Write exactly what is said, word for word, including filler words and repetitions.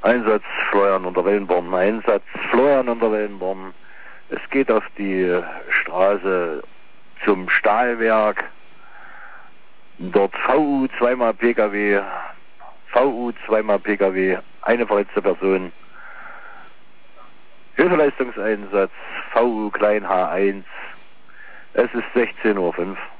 Einsatz Florian unter Wellenborn, Einsatz Florian unter Wellenborn. Es geht auf die Straße zum Stahlwerk. Dort V U zweimal P K W, V U zweimal P K W, eine verletzte Person. Hilfeleistungseinsatz V U klein H eins. Es ist sechzehn Uhr fünf.